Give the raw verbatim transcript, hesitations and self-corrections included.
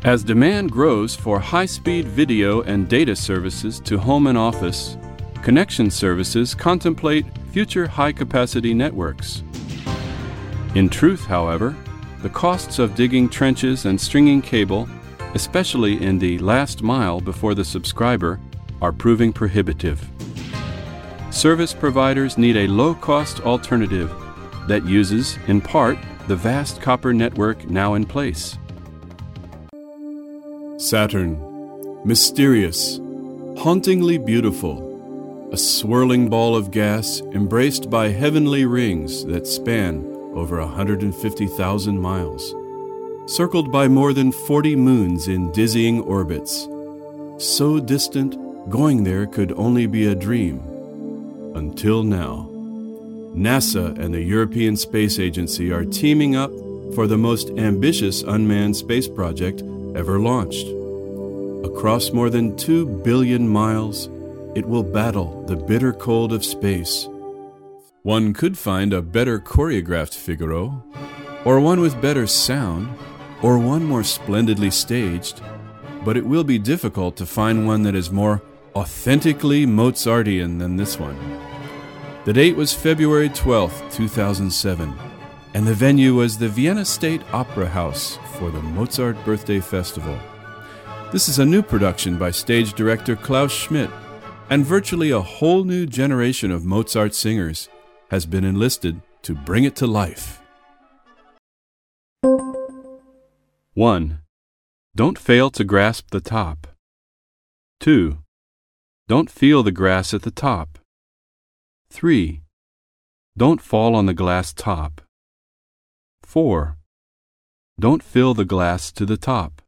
As demand grows for high-speed video and data services to home and office, connection services contemplate future high-capacity networks. In truth, however, the costs of digging trenches and stringing cable, especially in the last mile before the subscriber, are proving prohibitive. Service providers need a low-cost alternative that uses, in part, the vast copper network now in place. Saturn, mysterious, hauntingly beautiful, a swirling ball of gas embraced by heavenly rings that span over one hundred fifty thousand miles, circled by more than forty moons in dizzying orbits. So distant, going there could only be a dream. Until now. NASA and the European Space Agency are teaming up for the most ambitious unmanned space project ever launched. Across more than two billion miles, it will battle the bitter cold of space. One could find a better choreographed Figaro, or one with better sound, or one more splendidly staged, but it will be difficult to find one that is more authentically Mozartian than this one. The date was February twelfth, two thousand seven, and the venue was the Vienna State Opera House for the Mozart Birthday Festival. This is a new production by stage director Klaus Schmidt, and virtually a whole new generation of Mozart singers has been enlisted to bring it to life. one. Don't fail to grasp the top. two. Don't feel the grass at the top. three. Don't fall on the glass top. four. Don't fill the glass to the top.